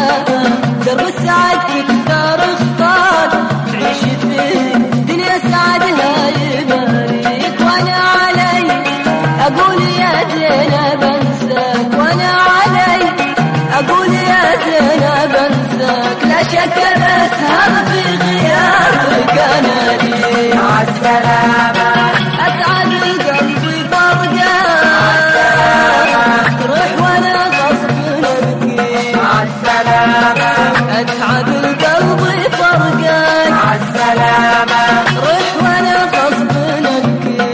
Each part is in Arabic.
درب السعد تكثر اخطار تعيش في دنيا سعدها يبارك. وانا علي اقول يا زينب انساك، وانا علي اقول يا زينب انساك. لا شك بسهر في غيابك انا لي مع السلامة اتعب قلبي فرقان تروح وانا غصب نبكي. مع السلامة اتعب القلب فرقان مع السلامة روح وانا غصب نبكي.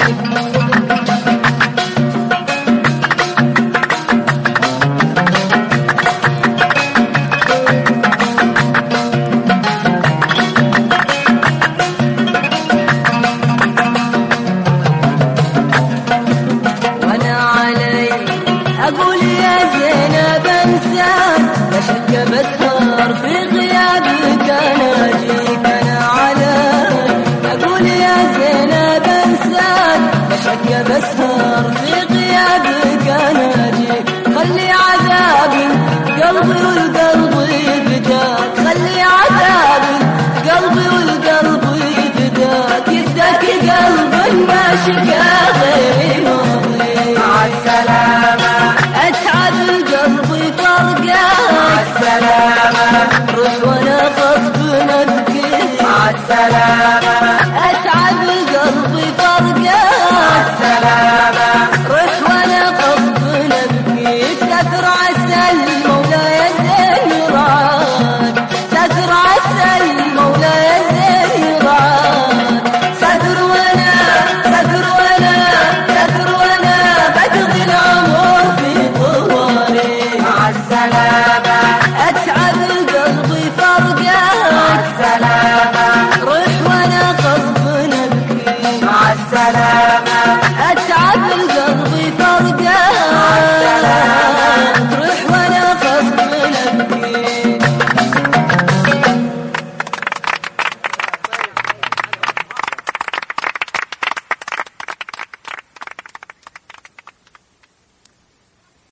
وانا علي اقول يا زينب انساك، لا شك بسهر في غيابك انا اجيك. انا علي اقول يا زينب انساك، لا شك بسهر في غيابك انا اجيك. خلي عذابي قلبي والقلب يفداك، خلي عذابي قلبي والقلب يفداك. يفداك قلب ما شكا غيري ماضي. مع السلامة اتعب قلبي فرقان مع السلامة روح وانا غصب نبكي. مع السلامة